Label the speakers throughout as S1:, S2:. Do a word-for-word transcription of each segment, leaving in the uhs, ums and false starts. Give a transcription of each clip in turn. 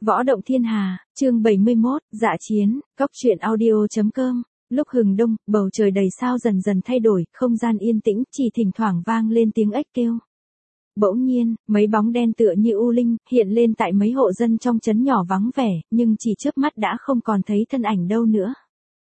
S1: Võ động thiên hà, chương bảy mươi mốt, dạ chiến, cóc truyện audio.com. Lúc hừng đông, bầu trời đầy sao dần dần thay đổi, không gian yên tĩnh, chỉ thỉnh thoảng vang lên tiếng ếch kêu. Bỗng nhiên, mấy bóng đen tựa như u linh, hiện lên tại mấy hộ dân trong trấn nhỏ vắng vẻ, nhưng chỉ chớp mắt đã không còn thấy thân ảnh đâu nữa.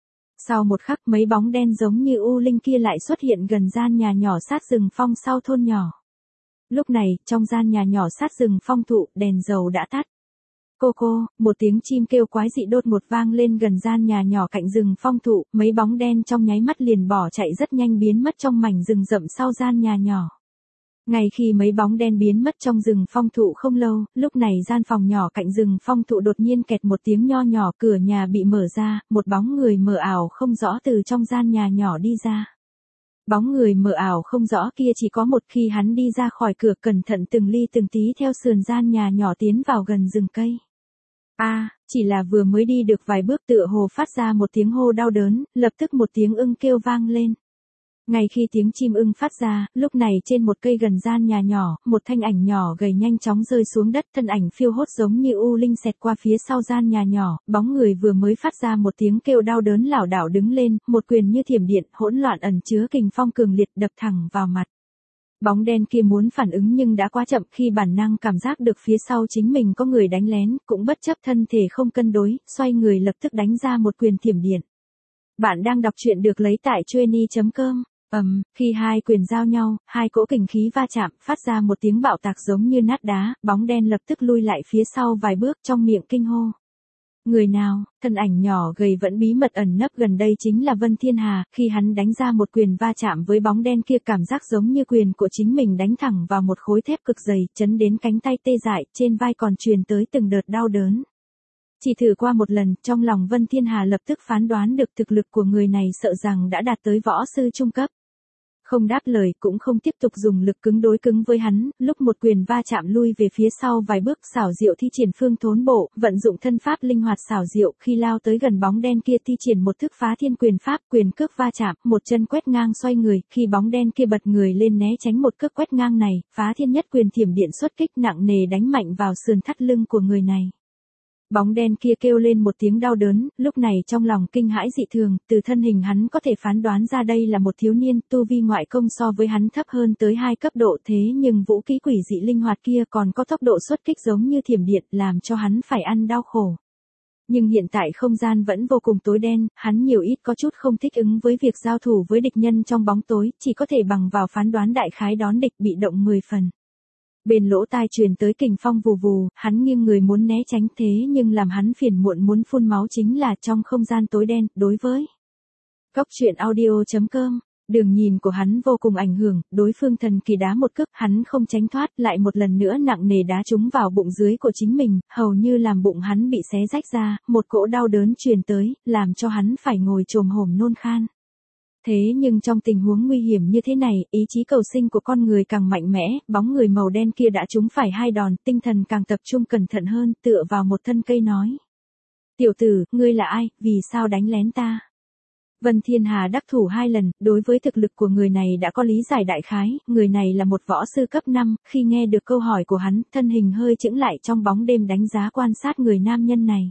S1: Sau một khắc mấy bóng đen giống như u linh kia lại xuất hiện gần gian nhà nhỏ sát rừng phong sau thôn nhỏ. Lúc này, trong gian nhà nhỏ sát rừng phong thụ, đèn dầu đã tắt. Cô cô, một tiếng chim kêu quái dị đột ngột vang lên gần gian nhà nhỏ cạnh rừng phong thụ, mấy bóng đen trong nháy mắt liền bỏ chạy rất nhanh biến mất trong mảnh rừng rậm sau gian nhà nhỏ. Ngay khi mấy bóng đen biến mất trong rừng phong thụ không lâu, lúc này gian phòng nhỏ cạnh rừng phong thụ đột nhiên kẹt một tiếng nho nhỏ, cửa nhà bị mở ra, một bóng người mờ ảo không rõ từ trong gian nhà nhỏ đi ra. Bóng người mờ ảo không rõ kia chỉ có một, khi hắn đi ra khỏi cửa cẩn thận từng ly từng tí theo sườn gian nhà nhỏ tiến vào gần rừng cây. A, à, chỉ là vừa mới đi được vài bước tựa hồ phát ra một tiếng hô đau đớn, lập tức một tiếng ưng kêu vang lên. Ngay khi tiếng chim ưng phát ra, lúc này trên một cây gần gian nhà nhỏ, một thanh ảnh nhỏ gầy nhanh chóng rơi xuống đất, thân ảnh phiêu hốt giống như u linh xẹt qua phía sau gian nhà nhỏ, bóng người vừa mới phát ra một tiếng kêu đau đớn lảo đảo đứng lên, một quyền như thiểm điện, hỗn loạn ẩn chứa kình phong cường liệt đập thẳng vào mặt. Bóng đen kia muốn phản ứng nhưng đã quá chậm, khi bản năng cảm giác được phía sau chính mình có người đánh lén, cũng bất chấp thân thể không cân đối, xoay người lập tức đánh ra một quyền thiểm điện. Bạn đang đọc truyện được lấy tại chueny chấm com. Ầm, um, khi hai quyền giao nhau, hai cỗ kình khí va chạm, phát ra một tiếng bạo tạc giống như nát đá, bóng đen lập tức lui lại phía sau vài bước, trong miệng kinh hô. Người nào? Thân ảnh nhỏ gầy vẫn bí mật ẩn nấp gần đây chính là Vân Thiên Hà, khi hắn đánh ra một quyền va chạm với bóng đen kia cảm giác giống như quyền của chính mình đánh thẳng vào một khối thép cực dày, chấn đến cánh tay tê dại, trên vai còn truyền tới từng đợt đau đớn. Chỉ thử qua một lần, trong lòng Vân Thiên Hà lập tức phán đoán được thực lực của người này sợ rằng đã đạt tới võ sư trung cấp. Không đáp lời, cũng không tiếp tục dùng lực cứng đối cứng với hắn, lúc một quyền va chạm lui về phía sau vài bước, xảo diệu thi triển phương thốn bộ, vận dụng thân pháp linh hoạt xảo diệu, khi lao tới gần bóng đen kia thi triển một thức phá thiên quyền pháp, quyền cước va chạm, một chân quét ngang xoay người, khi bóng đen kia bật người lên né tránh một cước quét ngang này, phá thiên nhất quyền thiểm điện xuất kích nặng nề đánh mạnh vào sườn thắt lưng của người này. Bóng đen kia kêu lên một tiếng đau đớn, lúc này trong lòng kinh hãi dị thường, từ thân hình hắn có thể phán đoán ra đây là một thiếu niên, tu vi ngoại công so với hắn thấp hơn tới hai cấp độ, thế nhưng vũ khí quỷ dị linh hoạt kia còn có tốc độ xuất kích giống như thiểm điện, làm cho hắn phải ăn đau khổ. Nhưng hiện tại không gian vẫn vô cùng tối đen, hắn nhiều ít có chút không thích ứng với việc giao thủ với địch nhân trong bóng tối, chỉ có thể bằng vào phán đoán đại khái đón địch, bị động mười phần. Bên lỗ tai truyền tới kình phong vù vù, hắn nghiêng người muốn né tránh, thế nhưng làm hắn phiền muộn muốn phun máu chính là trong không gian tối đen, đối với cóc truyện audio.com, đường nhìn của hắn vô cùng ảnh hưởng, đối phương thần kỳ đá một cước, hắn không tránh thoát, lại một lần nữa nặng nề đá trúng vào bụng dưới của chính mình, hầu như làm bụng hắn bị xé rách ra, một cỗ đau đớn truyền tới, làm cho hắn phải ngồi chồm hổm nôn khan. Thế nhưng trong tình huống nguy hiểm như thế này, ý chí cầu sinh của con người càng mạnh mẽ, bóng người màu đen kia đã trúng phải hai đòn, tinh thần càng tập trung cẩn thận hơn, tựa vào một thân cây nói. Tiểu tử, ngươi là ai, vì sao đánh lén ta? Vân Thiên Hà đắc thủ hai lần, đối với thực lực của người này đã có lý giải đại khái, người này là một võ sư cấp năm, khi nghe được câu hỏi của hắn, thân hình hơi chững lại trong bóng đêm đánh giá quan sát người nam nhân này.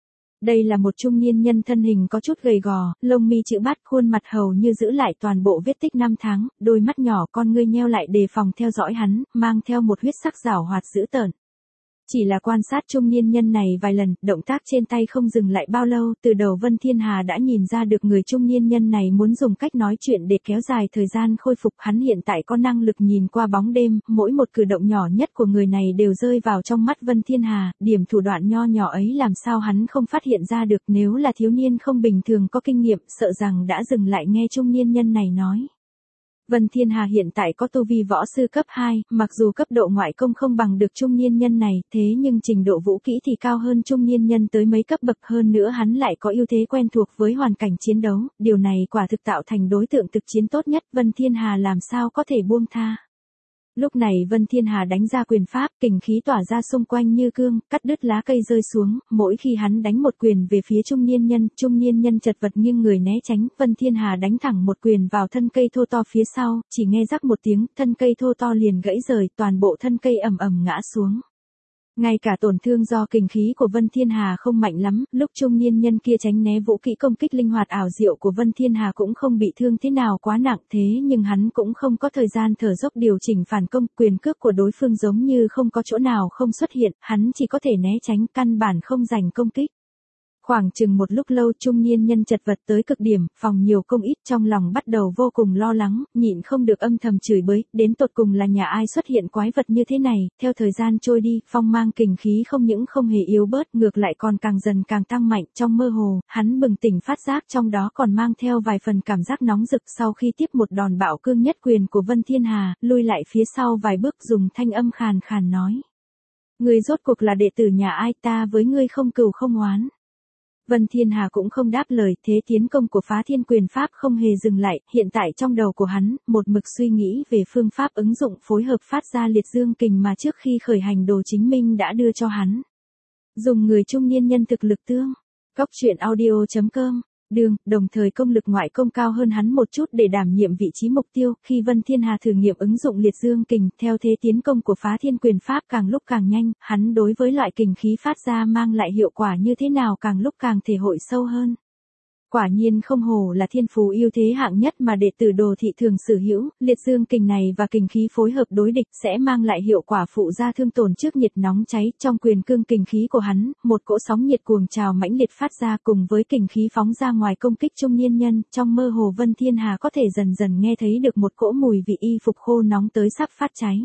S1: Đây là một trung niên nhân thân hình có chút gầy gò, lông mi chữ bát, khuôn mặt hầu như giữ lại toàn bộ vết tích năm tháng, đôi mắt nhỏ con ngươi nheo lại đề phòng theo dõi hắn, mang theo một huyết sắc giảo hoạt dữ tợn. Chỉ là quan sát trung niên nhân này vài lần, động tác trên tay không dừng lại bao lâu, từ đầu Vân Thiên Hà đã nhìn ra được người trung niên nhân này muốn dùng cách nói chuyện để kéo dài thời gian khôi phục, hắn hiện tại có năng lực nhìn qua bóng đêm, mỗi một cử động nhỏ nhất của người này đều rơi vào trong mắt Vân Thiên Hà, điểm thủ đoạn nho nhỏ ấy làm sao hắn không phát hiện ra được, nếu là thiếu niên không bình thường có kinh nghiệm, sợ rằng đã dừng lại nghe trung niên nhân này nói. Vân Thiên Hà hiện tại có tu vi võ sư cấp hai, mặc dù cấp độ ngoại công không bằng được trung niên nhân này, thế nhưng trình độ vũ kỹ thì cao hơn trung niên nhân tới mấy cấp bậc, hơn nữa hắn lại có ưu thế quen thuộc với hoàn cảnh chiến đấu, điều này quả thực tạo thành đối tượng thực chiến tốt nhất, Vân Thiên Hà làm sao có thể buông tha. Lúc này Vân Thiên Hà đánh ra quyền pháp, kình khí tỏa ra xung quanh như cương, cắt đứt lá cây rơi xuống, mỗi khi hắn đánh một quyền về phía trung niên nhân, trung niên nhân chật vật nghiêng người né tránh, Vân Thiên Hà đánh thẳng một quyền vào thân cây thô to phía sau, chỉ nghe rắc một tiếng, thân cây thô to liền gãy rời, toàn bộ thân cây ầm ầm ngã xuống. Ngay cả tổn thương do kình khí của Vân Thiên Hà không mạnh lắm, lúc trung niên nhân kia tránh né vũ kỹ công kích linh hoạt ảo diệu của Vân Thiên Hà cũng không bị thương thế nào quá nặng, thế nhưng hắn cũng không có thời gian thở dốc điều chỉnh phản công, quyền cước của đối phương giống như không có chỗ nào không xuất hiện, hắn chỉ có thể né tránh, căn bản không giành công kích. Khoảng chừng một lúc lâu trung niên nhân chật vật tới cực điểm, phòng nhiều công ít, trong lòng bắt đầu vô cùng lo lắng, nhịn không được âm thầm chửi bới, đến tột cùng là nhà ai xuất hiện quái vật như thế này. Theo thời gian trôi đi, phong mang kình khí không những không hề yếu bớt, ngược lại còn càng dần càng tăng mạnh. Trong mơ hồ, hắn bừng tỉnh phát giác trong đó còn mang theo vài phần cảm giác nóng rực. Sau khi tiếp một đòn bạo cương nhất quyền của Vân Thiên Hà, lui lại phía sau vài bước, dùng thanh âm khàn khàn nói: "Ngươi rốt cuộc là đệ tử nhà ai, ta với ngươi không cừu không oán." Vân Thiên Hà cũng không đáp lời, thế tiến công của Phá Thiên Quyền Pháp không hề dừng lại, hiện tại trong đầu của hắn, một mực suy nghĩ về phương pháp ứng dụng phối hợp phát ra liệt dương kình mà trước khi khởi hành Đồ Chính Minh đã đưa cho hắn. Dùng người trung niên nhân thực lực tương. Cóc truyện audio chấm com. Đường, đồng thời công lực ngoại công cao hơn hắn một chút để đảm nhiệm vị trí mục tiêu, khi Vân Thiên Hà thử nghiệm ứng dụng liệt dương kình, theo thế tiến công của Phá Thiên Quyền Pháp càng lúc càng nhanh, hắn đối với loại kình khí phát ra mang lại hiệu quả như thế nào càng lúc càng thể hội sâu hơn. Quả nhiên không hổ là thiên phú ưu thế hạng nhất mà đệ tử Đồ thị thường sở hữu, liệt dương kình này và kình khí phối hợp đối địch sẽ mang lại hiệu quả phụ ra thương tổn trước nhiệt nóng cháy. Trong quyền cương kình khí của hắn, một cỗ sóng nhiệt cuồng trào mãnh liệt phát ra cùng với kình khí phóng ra ngoài công kích trung niên nhân, trong mơ hồ Vân Thiên Hà có thể dần dần nghe thấy được một cỗ mùi vị y phục khô nóng tới sắp phát cháy.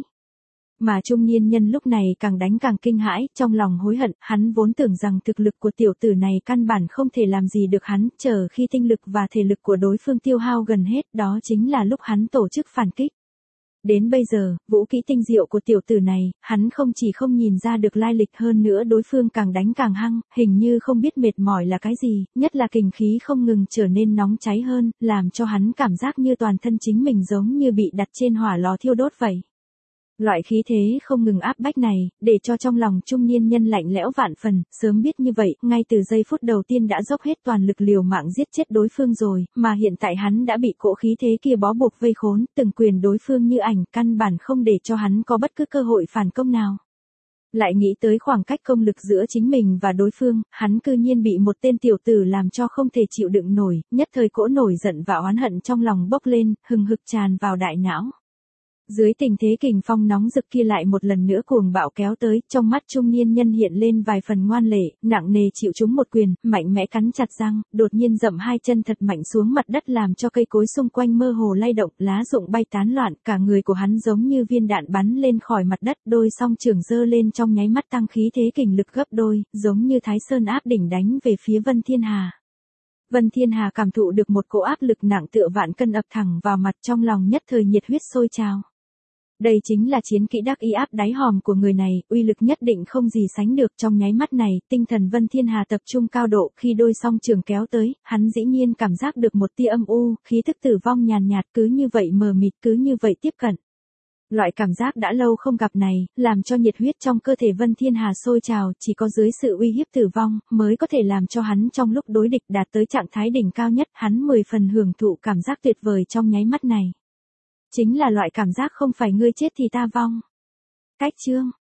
S1: Mà trung niên nhân lúc này càng đánh càng kinh hãi, trong lòng hối hận, hắn vốn tưởng rằng thực lực của tiểu tử này căn bản không thể làm gì được hắn, chờ khi tinh lực và thể lực của đối phương tiêu hao gần hết, đó chính là lúc hắn tổ chức phản kích. Đến bây giờ, vũ kỹ tinh diệu của tiểu tử này, hắn không chỉ không nhìn ra được lai lịch, hơn nữa đối phương càng đánh càng hăng, hình như không biết mệt mỏi là cái gì, nhất là kình khí không ngừng trở nên nóng cháy hơn, làm cho hắn cảm giác như toàn thân chính mình giống như bị đặt trên hỏa lò thiêu đốt vậy. Loại khí thế không ngừng áp bách này, để cho trong lòng trung niên nhân lạnh lẽo vạn phần, sớm biết như vậy, ngay từ giây phút đầu tiên đã dốc hết toàn lực liều mạng giết chết đối phương rồi, mà hiện tại hắn đã bị cỗ khí thế kia bó buộc vây khốn, từng quyền đối phương như ảnh, căn bản không để cho hắn có bất cứ cơ hội phản công nào. Lại nghĩ tới khoảng cách công lực giữa chính mình và đối phương, hắn cư nhiên bị một tên tiểu tử làm cho không thể chịu đựng nổi, nhất thời cỗ nổi giận và oán hận trong lòng bốc lên, hừng hực tràn vào đại não. Dưới tình thế kình phong nóng rực kia lại một lần nữa cuồng bạo kéo tới, trong mắt trung niên nhân hiện lên vài phần ngoan lệ, nặng nề chịu trúng một quyền, mạnh mẽ cắn chặt răng, đột nhiên dậm hai chân thật mạnh xuống mặt đất làm cho cây cối xung quanh mơ hồ lay động, lá rụng bay tán loạn, cả người của hắn giống như viên đạn bắn lên khỏi mặt đất, đôi song trường giơ lên trong nháy mắt tăng khí thế kình lực gấp đôi, giống như Thái Sơn áp đỉnh đánh về phía Vân Thiên Hà. Vân Thiên Hà cảm thụ được một cỗ áp lực nặng tựa vạn cân ập thẳng vào mặt, trong lòng nhất thời nhiệt huyết sôi trào. Đây chính là chiến kỹ đắc ý áp đáy hòm của người này, uy lực nhất định không gì sánh được. Trong nháy mắt này, tinh thần Vân Thiên Hà tập trung cao độ, khi đôi song trường kéo tới, hắn dĩ nhiên cảm giác được một tia âm u, khí thức tử vong nhàn nhạt, cứ như vậy mờ mịt, cứ như vậy tiếp cận. Loại cảm giác đã lâu không gặp này, làm cho nhiệt huyết trong cơ thể Vân Thiên Hà sôi trào, chỉ có dưới sự uy hiếp tử vong, mới có thể làm cho hắn trong lúc đối địch đạt tới trạng thái đỉnh cao nhất, hắn mười phần hưởng thụ cảm giác tuyệt vời trong nháy mắt này. Chính là loại cảm giác không phải ngươi chết thì ta vong. Cách chương